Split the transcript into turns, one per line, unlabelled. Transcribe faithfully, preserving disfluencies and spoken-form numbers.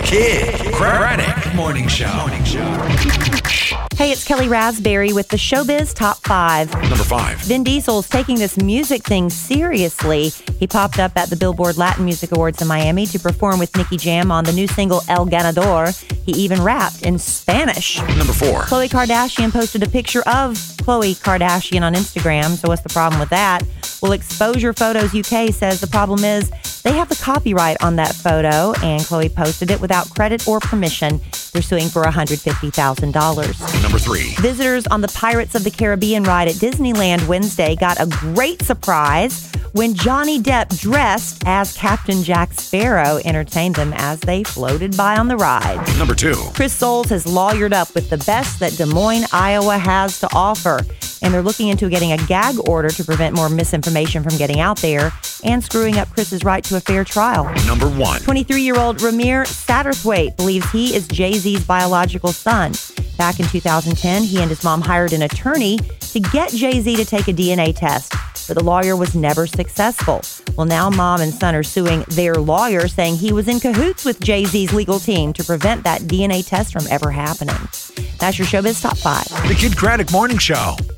Kid Craddock Morning Show. Morning Show.
Hey, it's Kelly Raspberry with the Showbiz Top five.
Number five.
Vin Diesel's taking this music thing seriously. He popped up at the Billboard Latin Music Awards in Miami to perform with Nicky Jam on the new single El Ganador. He even rapped in Spanish.
Number four.
Khloe Kardashian posted a picture of Khloe Kardashian on Instagram, so what's the problem with that? Well, Exposure Photos U K says the problem is they have the copyright on that photo, and Khloe posted it without credit or permission. They're suing for one hundred fifty thousand dollars.
Number three.
Visitors on the Pirates of the Caribbean ride at Disneyland Wednesday got a great surprise when Johnny Depp, dressed as Captain Jack Sparrow, entertained them as they floated by on the ride.
Number two.
Chris Soules has lawyered up with the best that Des Moines, Iowa has to offer, and they're looking into getting a gag order to prevent more misinformation from getting out there and screwing up Chris's right to a fair trial.
Number one.
twenty-three-year-old Ramir Satterthwaite believes he is Jay-Z's biological son. Back in two thousand ten, he and his mom hired an attorney to get Jay-Z to take a D N A test, but the lawyer was never successful. Well, now mom and son are suing their lawyer, saying he was in cahoots with Jay-Z's legal team to prevent that D N A test from ever happening. That's your Showbiz Top five.
The Kid Craddock Morning Show.